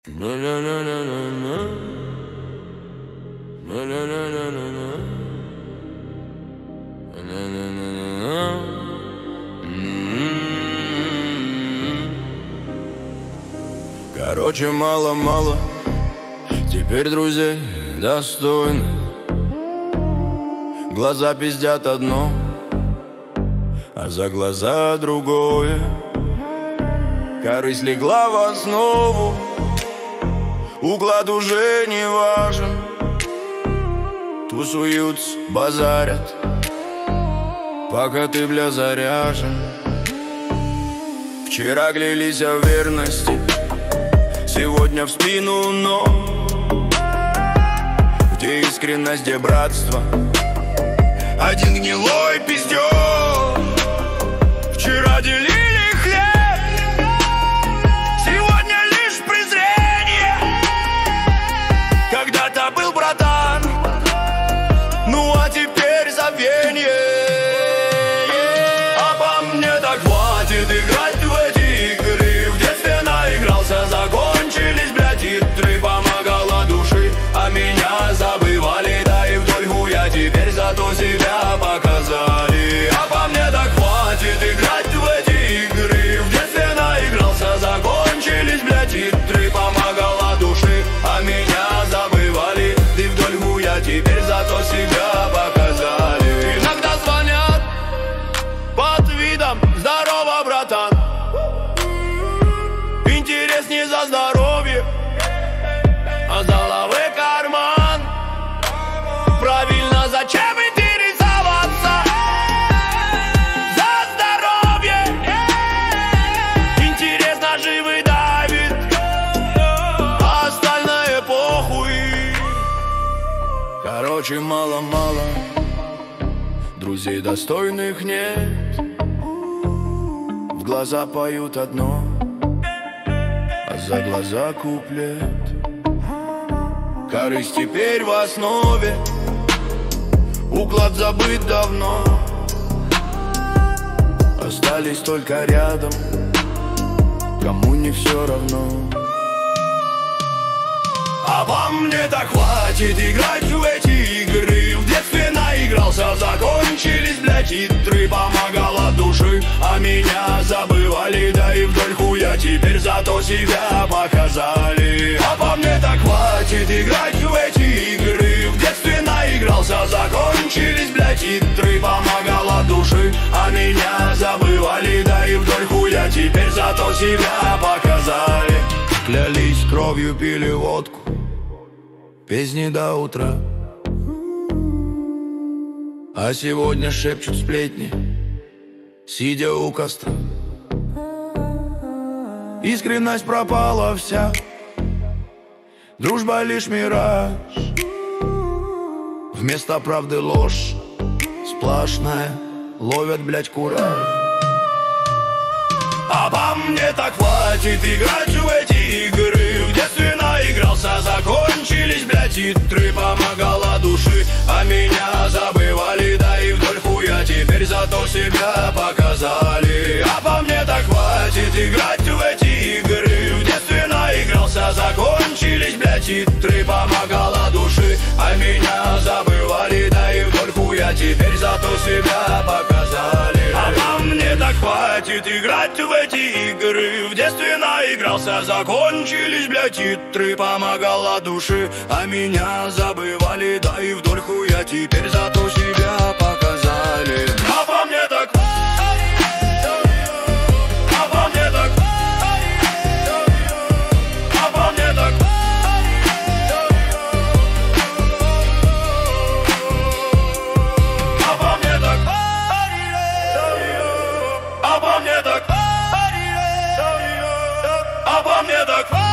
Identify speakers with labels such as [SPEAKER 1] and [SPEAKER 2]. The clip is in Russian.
[SPEAKER 1] Короче, мало-мало теперь друзей достойны. Глаза пиздят одно, а за глаза другое. Корысть легла в основу, уклад уже не важен. Тусуются, базарят, пока ты, бля, заряжен. Вчера клялись о верности, сегодня в спину, но где искренность, где братство? Один гнилой пиздёж. Вчера делили хлеб, сегодня лишь презрение. Когда-то был братан, ну а теперь забвенье. А по мне так хватит играть в эти игры. В детстве наигрался, закончились, блядь, игры. Помогала души, а меня забывали. Да и вдоль хуя теперь зато себя показали. А по мне так хватит играть в эти игры. В детстве наигрался, закончились, блядь, игры. Помогала души, а меня забывали. Да и вдоль хуя теперь зато себя показали. Иногда звонят под видом «Здорово, братан». Интерес не за здоровье, а за головы карман. Правильно, зачем интересоваться? За здоровье. Интерес наживы давит, а остальное похуй. Короче, мало-мало друзей достойных нет. В глаза поют одно, а за глаза куплет. Корысть теперь в основе, уклад забыт давно. Остались только рядом, кому не все равно. А по мне так хватит играть в эти игры. В детстве наигрался, закончились, блядь, игры. Помогала души, а меня забывали. Да и вдоль хуя теперь зато себя показали. А по мне так хватит играть в эти игры. В детстве наигрался, закончились, блядь, игры. Помогала души, а меня забывали. Да и вдоль хуя теперь зато себя показали. Клялись кровью, пили водку, песни до утра. А сегодня шепчут сплетни, сидя у костра. Искренность пропала вся, дружба лишь мираж. Вместо правды ложь сплошная, ловят, блядь, кураж. А по мне так хватит играть в эти игры. В детстве наигрался, закончились, блядь, игры. Помогала души, а меня забывали. Да и вдоль хуя теперь зато себя показали. А по мне так хватит играть в эти игры. В детстве наигрался, закончились, блядь, игры. Помогала души, а меня забывали. Да и вдоль хуя теперь зато себя показали. А по мне так хватит играть в эти игры. В детстве наигрался, закончились, блядь, игры. Помогала души, а меня забывали. Да и вдоль хуя теперь зато себя показали. А по мне так, а по мне так, а по мне так, а по мне так, а по мне так, а по мне так.